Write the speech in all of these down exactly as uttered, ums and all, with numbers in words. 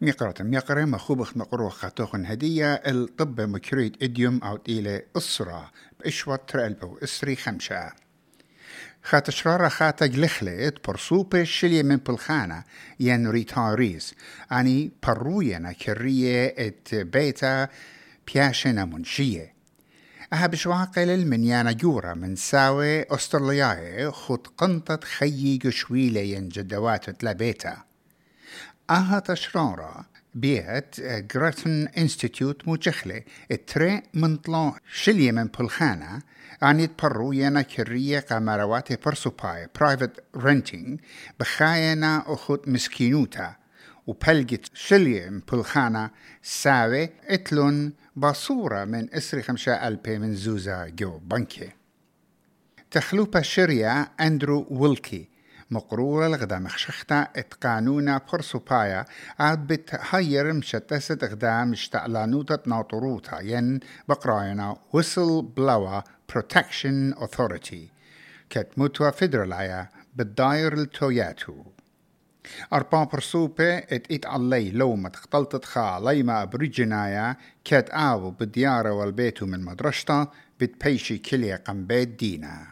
ميقرة ميقرة مخوبخ مقروه خاتوخن هدية الطب مكريد إديوم أو إلى أسرة بإشوة ترألبو إسري خمشة خاتشرارة خاتا جلخلت برسوبة شلية من بلخانة ين ريتاريز أني بروينا كرية ات بيتا بياشنا منشية أها بشواقل من يانا جورا من ساوي أسترلياي خد قنطة خيي قشويلة ين جدوات تلا بيتا أها تشرارة بيت جراتن انستيتيوت مجخلة التري من طلع شلية من بلخانة عني تبرو ينا كرية قامرواتي برسوباي private renting بخاينا أخد مسكينوتا وبلجت شلية من بلخانة ساوي اتلون باصورة من اسري خمسة ألبي من زوزا جو بنكي تخلوبة شريا أندرو ويلكي مقرورة لغدا مخشختا اتقانونا برسوبايا عاد بتهير مشتسة اغدا مشتعلانوتا ناطروتا ين بقراينا whistle blower protection authority كت متوى فيدرالايا بالداير التوياتو أربان برسوبة ات ات علي لو ما تختلطت خا ليما بريجنايا كت آو بالديارة والبيتو من مدرشتا بتبيشي كليا قنبيت دينا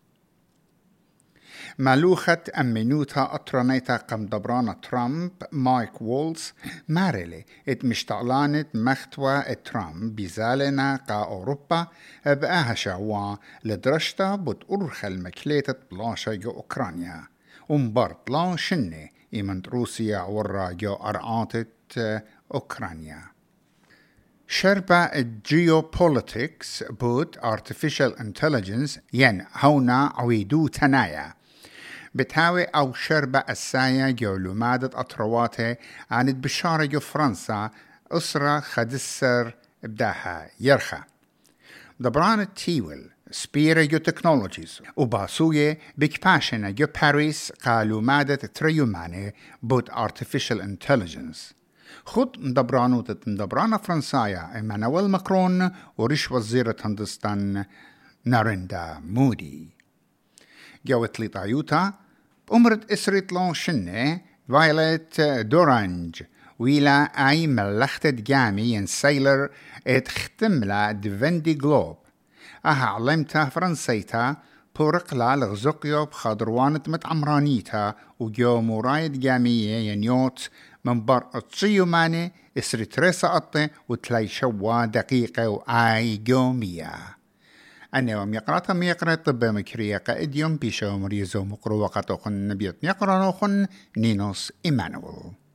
مالوخة أمنوتا أطرانيتا قم دبرانا ترامب مايك وولز مارلي ات مشتعلانت مختوى ترامب بزالنا قا أوروبا بقاها شعوا لدرشتا بتأرخ المكليتة بلاشا جو أوكرانيا ومبارت لا شنة إيمنت روسيا ورا جو أرعاتت أوكرانيا شربة الجيوبوليتكس بوت artificial intelligence ين هونا عويدو تنايا بتهاوي أو شربة السايا جو لمادة أطرواتي عند بشارة جو فرنسا أسرة خدسر بداها يرخى دبران التيول سبيرا جو تكنولوجيز وباسوية بكباشنا جو باريس قالوا مادة تريوماني بوت artificial intelligence خد مدبرانو تتمدبرانا فرنسايا إيمانويل ماكرون ورش وزيرة هندستان ناريندا مودي جوت لي طايوتا بأمرت إسريت لون شنة فايلت دورانج ويلا أي ملختة جامي ين سيلر اتختملا دفندي جلوب أها علمتا فرنسيتا بورقلا لغزقيو بخضروانة متعمرانيتا وجو مرايد جامية ينيوت من بار اتصيو ماني اسري تريسا قطي وتلاي شوا دقيقة وآي يومية أنا وميقرأت ميقرأ طب مكرية قائد يوم بيشو مريزو مقرو وقتوخن نبيت ميقرأ نوخن نينوس إيمانويل